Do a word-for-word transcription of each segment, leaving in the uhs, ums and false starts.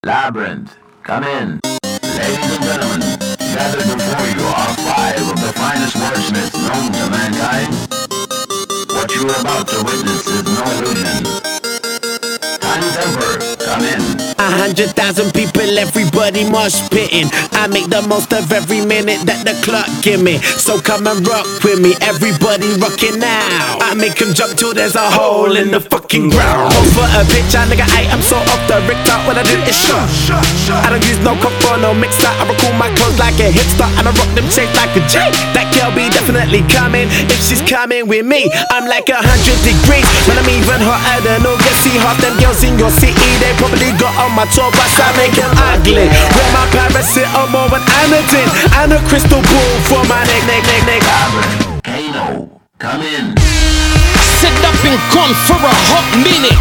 Labyrinth, come in. Ladies and gentlemen, gathered before you are five of the finest wordsmiths known to mankind. What you are about to witness is no illusion. Time's Emperor, come in. A hundred thousand people, everybody mosh pitting. I make the most of every minute that the clock give me. So come and rock with me, everybody rocking now. I make them jump till there's a hole in the fucking ground. Hold for a picture, nigga, I am so off the Richter. What I do is shot. I don't use no cup or no mixer. I recall my clothes like a hipster, and I rock them shapes like a J. That girl be definitely coming. If she's coming with me, I'm like a hundred degrees. When I'm even hotter than August. See half them girls in your city, they probably got on my tour bus. I make them ugly. Wear my paracetamol and Anadin, and a crystal ball for my neck, neck, neck, neck. Kano, come in. Set up and gone for a hot minute.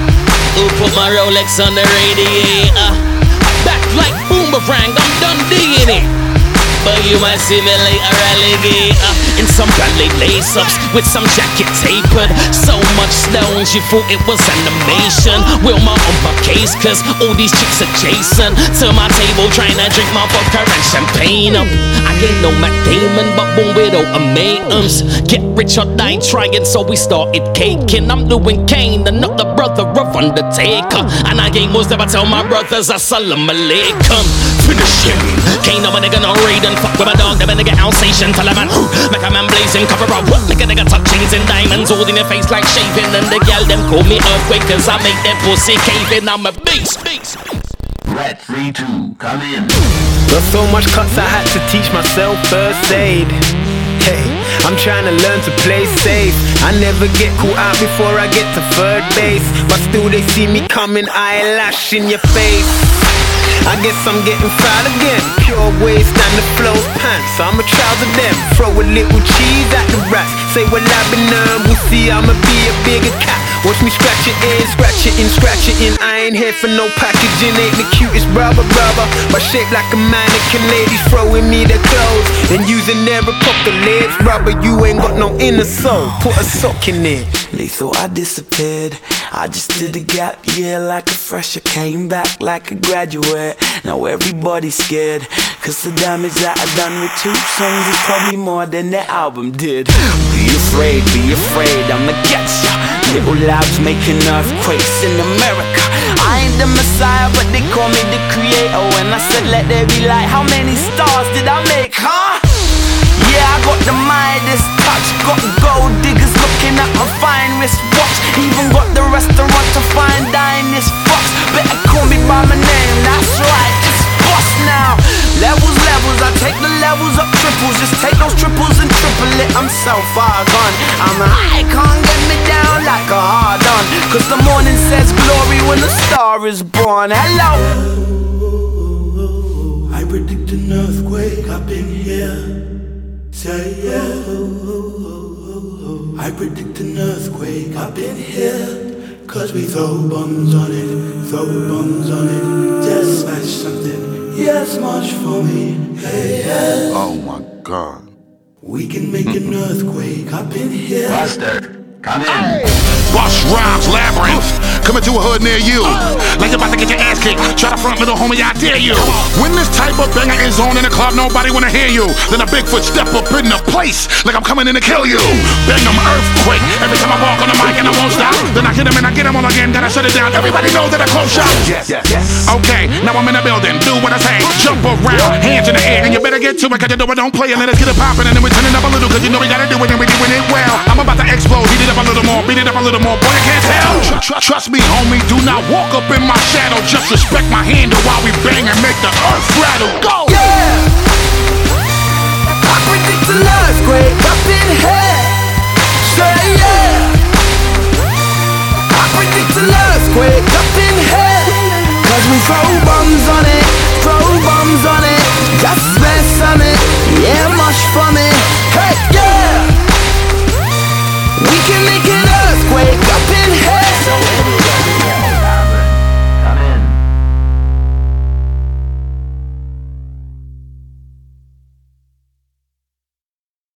Who put my Rolex on the radiator? Back like boomerang, I'm done digging it. But you might see me later, alligator, in some ballet lace-ups with some jacket tapered. So much stones, you thought it was animation. Wilma on my case, cause all these chicks adjacent to my table, trying to drink my vodka and champagne up. I ain't no Matt Damon, but born with ultimatums. Get rich or die trying, so we started caking. I'm doing Kane and not the brother of Undertaker. And I ain't most ever tell my brothers assalamu alaikum. Finish him. Kane, I'm a nigga no raid. Fuck with my dog, never nigga Alsatian. Tell a man, make a man blazing, cover up. What nigga nigga tuck chains and diamonds, holding your face like shaving. And the gal them call me earthquake, cause I make that pussy cave in. I'm a beast, beast. Rat three two, come in. Got so much cuts I had to teach myself first aid. Hey, I'm trying to learn to play safe. I never get caught out before I get to third base, but still they see me coming, eyelash in your face. I guess I'm getting foul again. Pure waist and the flow's pants, I'ma trouser them. Throw a little cheese at the rats. Say well I've been numb, we'll see I'ma be a bigger cat. Watch me scratch it in, scratch it in, scratch it in. I ain't here for no packaging, ain't the cutest brother, brother, but shaped like a mannequin. Ladies throwing me their clothes and using their apocalypse. Brother, you ain't got no inner soul, put a sock in it. They thought I disappeared, I just did a gap year like a fresher. Came back like a graduate, now everybody's scared, cause the damage that I done with two songs is probably more than the album did. Be afraid, be afraid, I'ma get ya. Little labs making earthquakes in America. I ain't the messiah, but they call me the creator. When I said let there be light, how many stars did I make, huh? Yeah, I got the Midas touch, got gold diggers looking at my fine wristwatch. Even got the restaurant to fine dine this fox. Better call me by my name, that's right, it's boss now. Levels, levels, I take the levels up triples. Just take those triples and triple it, I'm so far gone. I'm a high, can't get me down like a hard on, cause the morning says glory when the star is born. Hello. I predict an earthquake up in here. Say yeah. I predict an earthquake up in here, cause we throw bombs on it, throw bombs on it. Just smash something, yeah, smash for me. Hey, yeah. Oh my God. We can make an earthquake up in here. Buster, come in. Bust rhymes, Labyrinth, coming to a hood near you. Like you're about to get your ass kicked. Try to front little homie, I dare you. When this type of banger is on in the club, nobody wanna hear you. Then a Bigfoot step up in the place, like I'm coming in to kill you. Bang 'em earthquake, every time I walk on the mic and I won't stop. Then I hit 'em and I get 'em all again, gotta shut it down. Everybody know that I close shop. Yes, yes, yes. Okay, now I'm in the building, do what I say. Jump around, hands in the air, and you better get to it, cause you know I don't play. And let us get it poppin', and then we turn it up a little, cause you know we gotta do it, and we doing it well. I'm about to explode, heat it up a little more, beat it up a little more, boy, you can't tell. Tr- Trust me, homie, do not walk up in my shadow. Just respect my handle while we bang and make the earth rattle. Go! Yeah! I predict an earthquake up in here. Say yeah! I predict an earthquake up in here, cause we throw bombs on it, throw bombs on it. Just mess on it, yeah, mush for me. Hey, yeah! We can make an earthquake up in here.